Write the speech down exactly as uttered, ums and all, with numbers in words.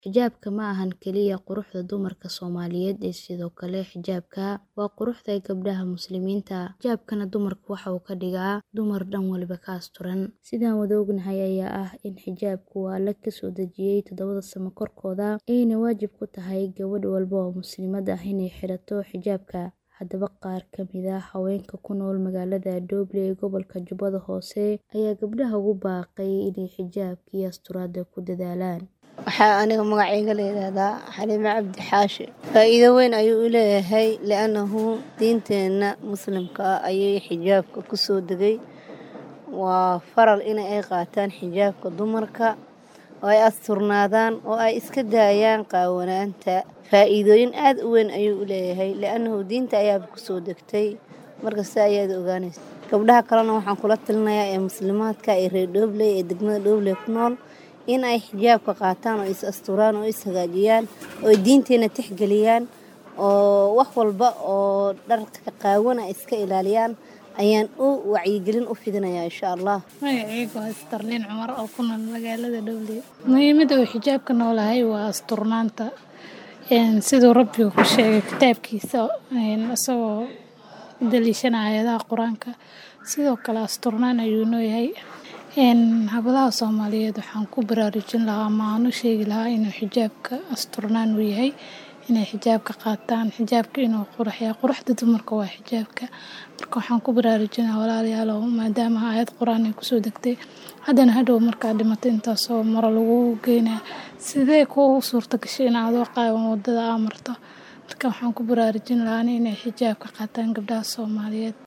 Xijaabka ma ahan kaliya quruxda dumarka Soomaaliyeed ee sidoo kale xijaabka waa quruxda gabdhaha muslimiinta. Xijaabkana dumarka waxa uu ka dhigaa dumar dhan walba ka asturan. Sidaan wada ognahay ayaa ah in xijaabku waa la ka soo dejiyay toddobada samo korkooda ayna waajib ku tahay gabadh walba oo muslimad ah inay xirato xijaabka. Haddaba qaar ka mid ah haweenka ku nool magaalada Dooble ee gobolka Jubbada Hoose ayaa gabdhaha ugu baaqay inay xijaabka iyo asturaadda ku dadaalaan. waxaa aniga magacayga la yiraahdaa Xaliime Cabdi Xaashi. Faa'iido weyn ayuu u leeyahay li'annahu diinteena muslimka ah ayay xijaabka ku soo degay. Waa faral in ay qaataan xijaabka dumarka oo ay asturnaadaan oo ay iska daayaan qaawanaanta. Faa'iidooyin aad u weyn ayuu u leeyahay li'annahu diinta ayaa ku soo degtay markasta ayaad ogaanaysaa. Gabdhaha kalena waxaan kula talinayaa ee muslimaadka ee reer Dooble ee degmada Dooble ku nool in ay xijaabka qaataan oo is asturaan oo is hagaajiyaan oo diinteena tixgeliyaan oo wax walba oo dharka qaawana iska ilaaliyaan ayaan u wacyigelin u fidinayaa insha Allah. Magacaygu waa Starlin Cumar oo ku nool magaalada Dooble. Muhiimadda uu xijaabka noolahay waa asturnaanta. Een sidoo Rabbigu ku sheegay kitaabkiisa een asagoo daliishanaya aayadaha Quraanka. Sidoo kale asturnaan ayuu nooyahay. Een hablaha Soomaaliyeed waxaan ku baraarujin lahaa ama aan u sheegi lahaa inuu xijaabka asturnaan u yahay inay xijaabka qaataan. Xijaabka inuu qurxiyo quruxda dumarka waa xijaabka. Marka waxaan ku baraarujinaa walaalayaal maadaama aayad Quraan ay ku soo degtay. Haddana hadhow markaa dhimato intaas oo mar lagu geynaa sidee ku suurta gashay in aad oo qaawan wadada amarto. Marka waxaan ku baraarujin lahaa inay xijaabka qaataan gabdhaha Soomaaliyeed.